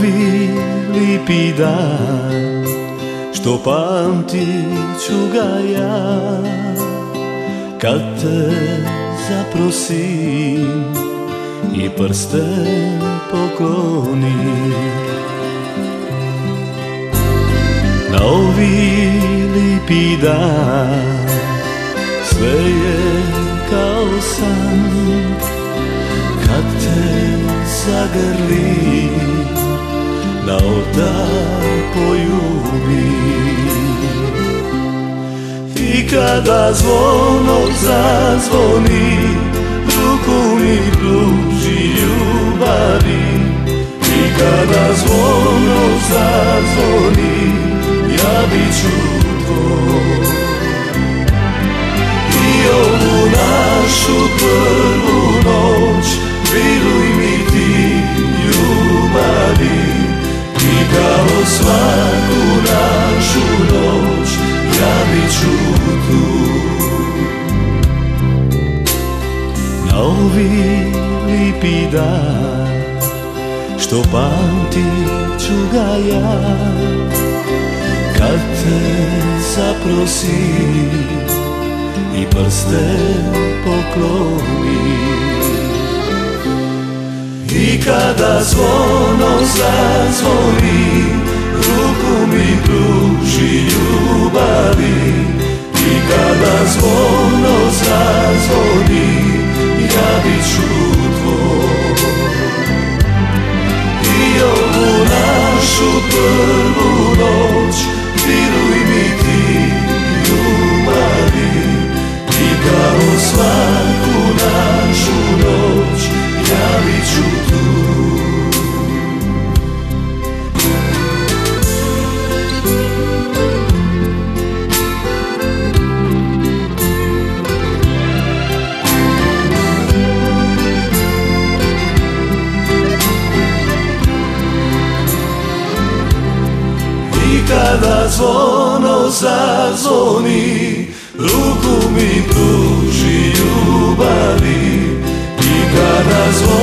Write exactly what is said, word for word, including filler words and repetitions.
ovi lipi dan, što pamtit ću ga ja, kad te zaprosim i prsten poklonim. Na ovi lipi dan sve je kao san, kad te zagrlim, na oltar poljubim. I kada zvono zazvoni, ruku mi pruži ljubavi. I kada zvono zazvoni, ja bit ću tvoj. I ovu našu prvu noć miluj mi ti ljubavi. I kao svaku našu noć ja bit ću tu. Na ovi lipi dan, što pamtit ću ga ja, kad te zaprosim i prsten poklonim. I kada zvono zazvoni, ruku mi pruži ljubavi. I kada zvono zazvoni, ja bit ću tvoj. I ovu našu prvu noć miluj mi ti ljubavi. I kao svaku našu noć ja bit ću tu. I kada zvono zazvoni, ruku mi pruži ljubavi. I kada zvono